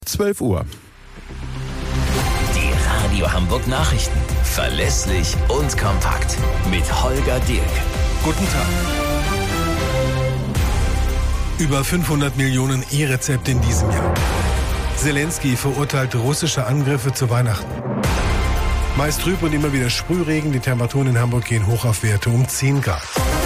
12 Uhr. Die Radio Hamburg Nachrichten. Verlässlich und kompakt. Mit Holger Dirk. Guten Tag. Über 500 Millionen E-Rezepte in diesem Jahr. Zelensky verurteilt russische Angriffe zu Weihnachten. Meist trüb und immer wieder Sprühregen. Die Temperaturen in Hamburg gehen hoch auf Werte um 10 Grad.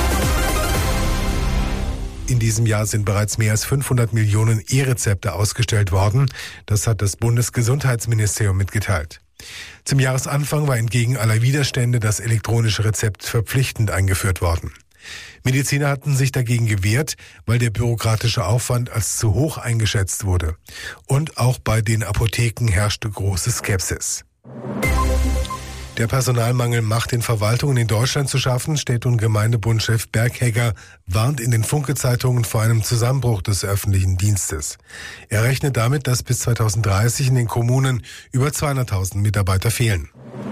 In diesem Jahr sind bereits mehr als 500 Millionen E-Rezepte ausgestellt worden. Das hat das Bundesgesundheitsministerium mitgeteilt. Zum Jahresanfang war entgegen aller Widerstände das elektronische Rezept verpflichtend eingeführt worden. Mediziner hatten sich dagegen gewehrt, weil der bürokratische Aufwand als zu hoch eingeschätzt wurde. Und auch bei den Apotheken herrschte große Skepsis. Der Personalmangel macht den Verwaltungen in Deutschland zu schaffen. Städte- und Gemeindebundchef Berghegger warnt in den Funke-Zeitungen vor einem Zusammenbruch des öffentlichen Dienstes. Er rechnet damit, dass bis 2030 in den Kommunen über 200.000 Mitarbeiter fehlen.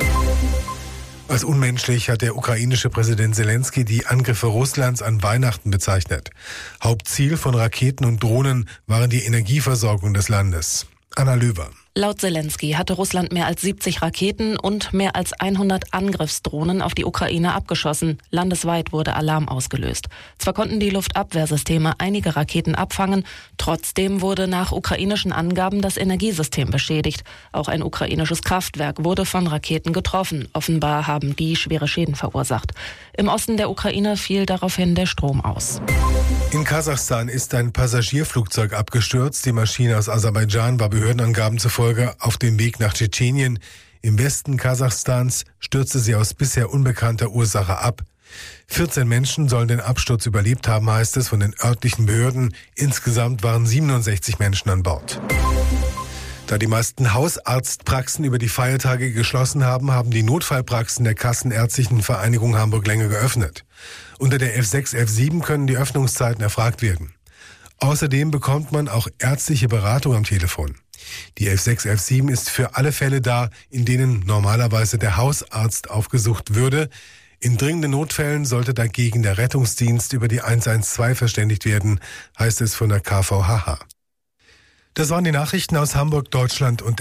Als unmenschlich hat der ukrainische Präsident Zelensky die Angriffe Russlands an Weihnachten bezeichnet. Hauptziel von Raketen und Drohnen waren die Energieversorgung des Landes. Anna Löwer. Laut Zelensky hatte Russland mehr als 70 Raketen und mehr als 100 Angriffsdrohnen auf die Ukraine abgeschossen. Landesweit wurde Alarm ausgelöst. Zwar konnten die Luftabwehrsysteme einige Raketen abfangen, trotzdem wurde nach ukrainischen Angaben das Energiesystem beschädigt. Auch ein ukrainisches Kraftwerk wurde von Raketen getroffen. Offenbar haben die schwere Schäden verursacht. Im Osten der Ukraine fiel daraufhin der Strom aus. In Kasachstan ist ein Passagierflugzeug abgestürzt. Die Maschine aus Aserbaidschan war Behördenangaben zufolge auf dem Weg nach Tschetschenien. Im Westen Kasachstans stürzte sie aus bisher unbekannter Ursache ab. 14 Menschen sollen den Absturz überlebt haben, heißt es von den örtlichen Behörden. Insgesamt waren 67 Menschen an Bord. Da die meisten Hausarztpraxen über die Feiertage geschlossen haben, haben die Notfallpraxen der Kassenärztlichen Vereinigung Hamburg länger geöffnet. Unter der F6, F7 können die Öffnungszeiten erfragt werden. Außerdem bekommt man auch ärztliche Beratung am Telefon. Die F6, F7 ist für alle Fälle da, in denen normalerweise der Hausarzt aufgesucht würde. In dringenden Notfällen sollte dagegen der Rettungsdienst über die 112 verständigt werden, heißt es von der KVHH. Das waren die Nachrichten aus Hamburg, Deutschland und